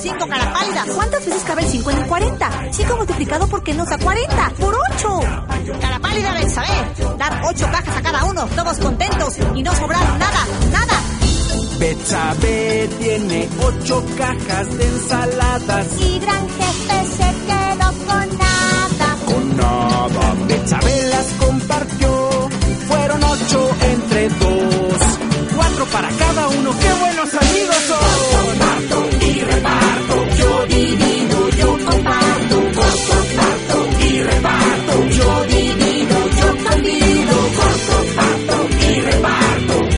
5, cara pálida. ¿Cuántas veces cabe el 5 en el 40? 5 multiplicado por qué nos da 40. ¡Por 8! Cara pálida, Betsabe. Dar 8 cajas a cada uno, todos contentos y no sobrar nada, nada. Betsabe tiene 8 cajas de ensaladas. Y Gran Jefe se quedó con nada.